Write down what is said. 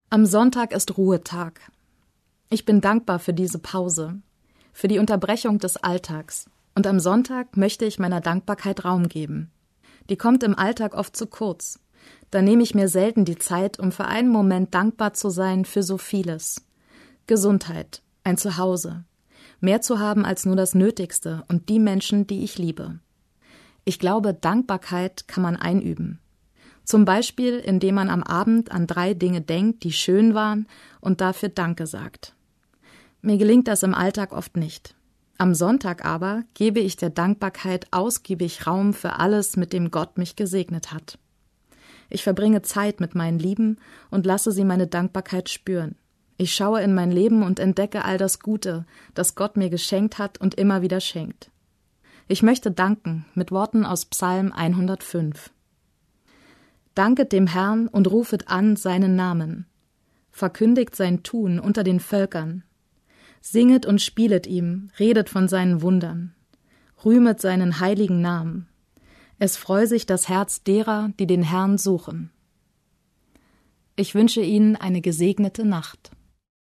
Am Sonntag ist Ruhetag. Ich bin dankbar für diese Pause, für die Unterbrechung des Alltags. Und am Sonntag möchte ich meiner Dankbarkeit Raum geben. Die kommt im Alltag oft zu kurz. Da nehme ich mir selten die Zeit, um für einen Moment dankbar zu sein für so vieles. Gesundheit, ein Zuhause, mehr zu haben als nur das Nötigste und die Menschen, die ich liebe. Ich glaube, Dankbarkeit kann man einüben. Zum Beispiel, indem man am Abend an 3 Dinge denkt, die schön waren und dafür Danke sagt. Mir gelingt das im Alltag oft nicht. Am Sonntag aber gebe ich der Dankbarkeit ausgiebig Raum für alles, mit dem Gott mich gesegnet hat. Ich verbringe Zeit mit meinen Lieben und lasse sie meine Dankbarkeit spüren. Ich schaue in mein Leben und entdecke all das Gute, das Gott mir geschenkt hat und immer wieder schenkt. Ich möchte danken mit Worten aus Psalm 105. Danket dem Herrn und rufet an seinen Namen. Verkündigt sein Tun unter den Völkern. Singet und spielet ihm, redet von seinen Wundern. Rühmet seinen heiligen Namen. Es freu sich das Herz derer, die den Herrn suchen. Ich wünsche Ihnen eine gesegnete Nacht.